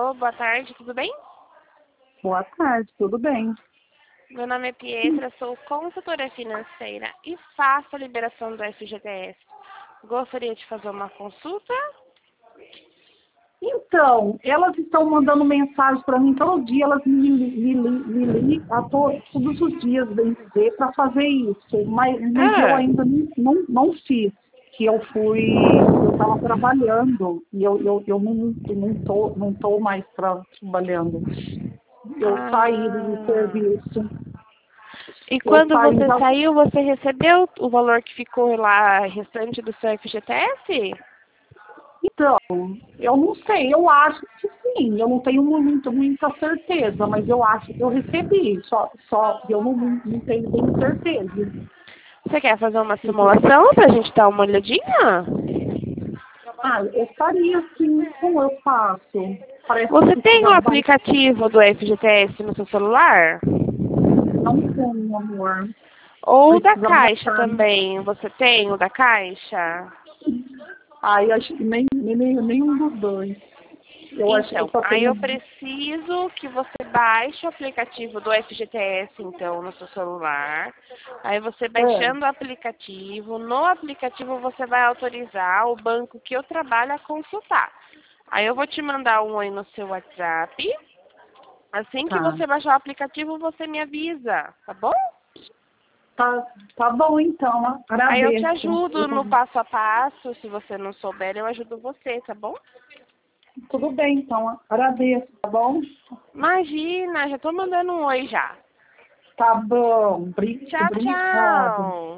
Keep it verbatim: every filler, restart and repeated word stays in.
Alô, boa tarde, tudo bem? Boa tarde, tudo bem? Meu nome é Pietra, sou consultora financeira e faço a liberação do F G T S. Gostaria de fazer uma consulta? Então, elas estão mandando mensagem para mim todo dia, elas me, me, me, me ligam a to- todos os dias, bem dizer, para fazer isso, mas, mas eu Ah, ainda não, não, não fiz, que eu fui, eu estava trabalhando e eu, eu, eu não estou não tô, não tô mais tra- trabalhando. Eu saí do ah. serviço, E eu quando saí você da. saiu, você recebeu o valor que ficou lá restante do seu F G T S? Então, eu não sei, eu acho que sim, eu não tenho muito, muita certeza, mas eu acho que eu recebi, só, só eu não, não tenho bem certeza. Você quer fazer uma simulação para a gente dar uma olhadinha? Ah, eu faria sim, como eu faço? Parece que Você tem o precisa baixar, aplicativo do F G T S no seu celular? não tenho, amor, Ou da precisa Caixa baixar. também. Você tem o da Caixa? Ah, eu acho que nem, nem, nenhum dos dois. Eu acho que eu Então, só aí eu tenho. preciso que você baixe o aplicativo do F G T S, então, no seu celular. Aí você É, baixando o aplicativo, no aplicativo você vai autorizar o banco que eu trabalho a consultar. Aí eu vou te mandar um oi no seu WhatsApp. Assim que tá. você baixar o aplicativo, você me avisa, tá bom? Tá, tá bom então, Aí eu te agradeço. ajudo no passo a passo, se você não souber, eu ajudo você, tá bom? Tudo bem então, agradeço, tá bom? Imagina, já tô mandando um oi já. Tá bom, bri- Tchau, obrigada. tchau.